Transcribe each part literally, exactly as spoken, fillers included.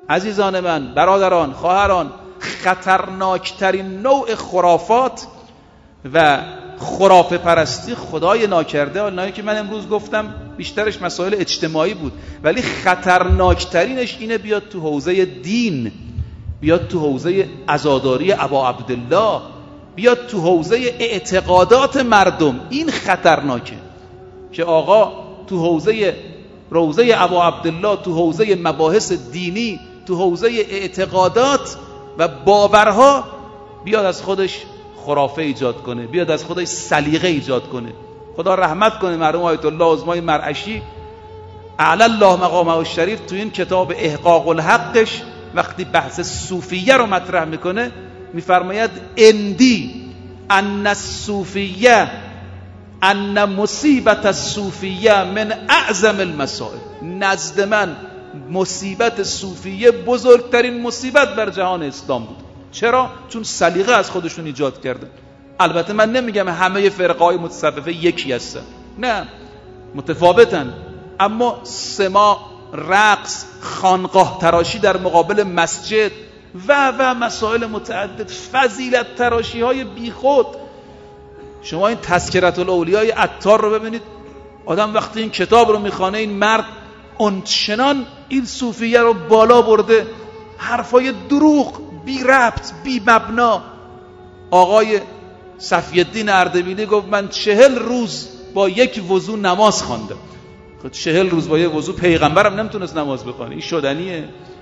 عزیزان من، برادران، خواهران، خطرناکترین نوع خرافات و خرافه پرستی خدای ناکرده، اونایی که من امروز گفتم بیشترش مسائل اجتماعی بود، ولی خطرناکترینش اینه بیاد تو حوزه دین، بیاد تو حوزه عزاداری ابا عبدالله، بیاد تو حوزه اعتقادات مردم. این خطرناکه که آقا تو حوزه روضه ابا عبدالله، تو حوزه مباحث دینی، تو حوزه اعتقادات و باورها بیاد از خودش خرافه ایجاد کنه، بیاد از خودش سلیقه ایجاد کنه. خدا رحمت کنه مرحوم آیت الله عظمای مرعشی اعلی الله مقامه الشریف تو این کتاب احقاق الحقش وقتی بحث صوفیه رو مطرح میکنه میفرماید اندی ان الصوفیه ان مصیبت الصوفیه من اعظم المصائب. نزد من مصیبت صوفیه بزرگترین مصیبت بر جهان اسلام بود. چرا؟ چون سلیقه از خودشون ایجاد کردن. البته من نمیگم همه فرقه‌های متصوفه یکی هستن، نه، متفاوتن، اما سما، رقص، خانقاه تراشی در مقابل مسجد و و مسائل متعدد، فضیلت تراشی های بیخود. شما این تذکرة الاولیای عطار رو ببینید، آدم وقتی این کتاب رو میخوانه این مرد اونچنان این صوفیه رو بالا برده، حرفای دروغ، بی ربط، بی مبنا. آقای صفی الدین اردبیلی گفت من چهل روز با یک وضو نماز خواندم. خب چهل روز با یک وضو پیغمبرم نمیتونست نماز بخونه، این شدنیه؟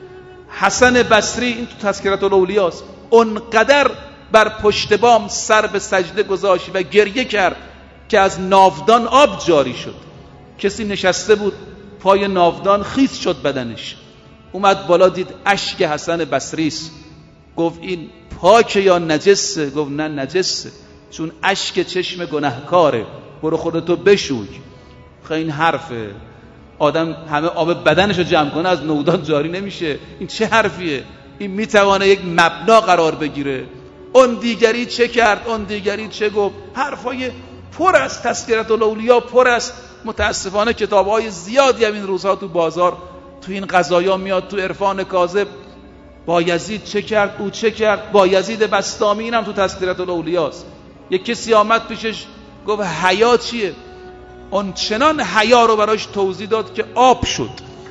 حسن بصری، این تو تذکرة الاولیاست، اونقدر بر پشت بام سر به سجده گذاشت و گریه کرد که از ناودان آب جاری شد. کسی نشسته بود پای ناودان، خیس شد بدنش، اومد بالا دید اشک حسن بصری است. گفت این پاکه یا نجسه؟ گفت نه نجسه، چون اشک چشم گناهکاره، برو خودتو بشوی. خیلی این حرفه، آدم همه آب بدنشو جمع کنه از ناودان جاری نمیشه. این چه حرفیه؟ این میتوانه یک مبنا قرار بگیره. اون دیگری چه کرد، اون دیگری چه گفت، حرفای پر از تذکرة الاولیا، پر از متاسفانه کتاب‌های زیادی هم این روزها تو بازار تو این قضایا میاد، تو عرفان کاذب بایزید چه کرد، او چه کرد، بایزید بسطامی، اینم تو تذکرة الاولیاست. یک کسی آمد پیشش گفت حیا چیه؟ اون چنان حیا رو براش توضیح داد که آب شد،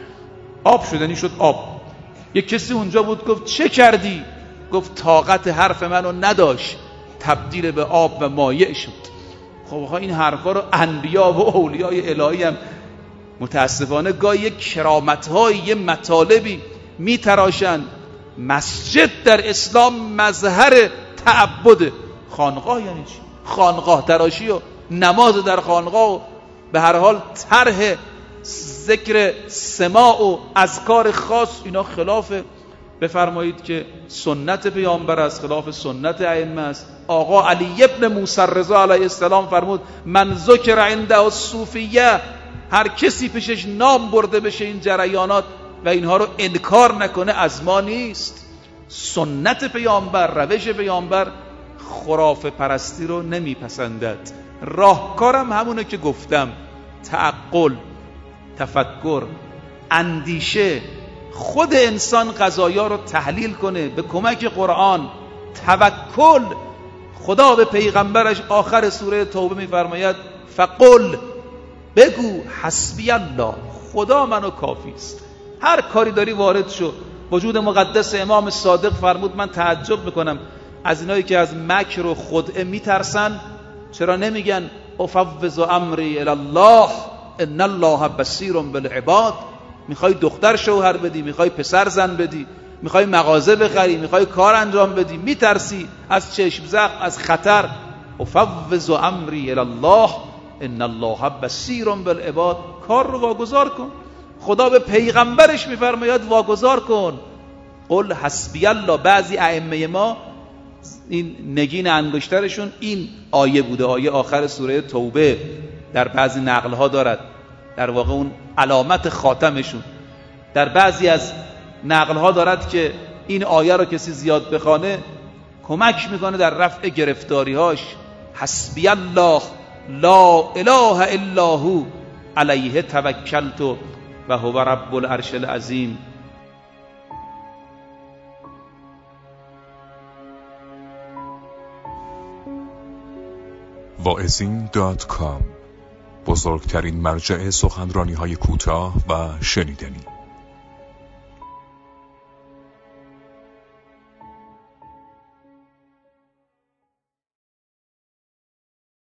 آب شد یعنی شد آب. یک کسی اونجا بود گفت چه کردی؟ گفت طاقت حرف منو نداشت، تبدیل به آب و مایع شد. خب آقا این حرفا رو انبیا و اولیای الهی هم متاسفانه گاهی یک کرامت‌های، یه مطالبی میتراشن. مسجد در اسلام مظهر تعبد. خانقاه یعنی چی؟ خانقاه تراشی و نماز در خانقاه و به هر حال طرح ذکر سماع و اذکار خاص، اینا خلاف بفرمایید که سنت پیامبر است، خلاف سنت ائمه است. آقا علی ابن موسی رضا علیه السلام فرمود من ذکر عنده الصوفیه، هر کسی پیشش نام برده بشه این جریانات و اینها رو انکار نکنه از ما نیست. سنت پیامبر، روش پیامبر خرافه پرستی رو نمیپسندد. راهکارم همونه که گفتم، تعقل، تفکر، اندیشه. خود انسان قضایا رو تحلیل کنه به کمک قرآن، توکل. خدا به پیغمبرش آخر سوره توبه میفرماید فقل، بگو حسبی الله، خدا منو کافی است. هر کاری داری وارد شو. وجود مقدس امام صادق فرمود من تعجب میکنم از اینایی که از مکر و خدعه میترسن، چرا نمیگن افوض امری الی الله ان الله بصیر بالعباد؟ میخوای دختر شوهر بدی، میخوای پسر زن بدی، میخوای مغازه بخری، میخوای کار انجام بدی، میترسی از چشم زخم، از خطر. افوض امری الی الله ان الله بصیر بالعباد. کار رو واگذار کن. خدا به پیغمبرش میفرماید واگذار کن. قل حسبی الله. بعضی ائمه ما این نگین انگشترشون این آیه بوده، آیه آخر سوره توبه در بعضی نقلها دارد، در واقع اون علامت خاتمشون. در بعضی از نقلها دارد که این آیه رو کسی زیاد بخونه کمک میکنه در رفع گرفتاریهاش. حسبی الله لا اله الا هو علیه توکلت و هو رب العرش العظیم. واعظین دات کام، بزرگترین مرجع سخنرانی های کوتاه و شنیدنی.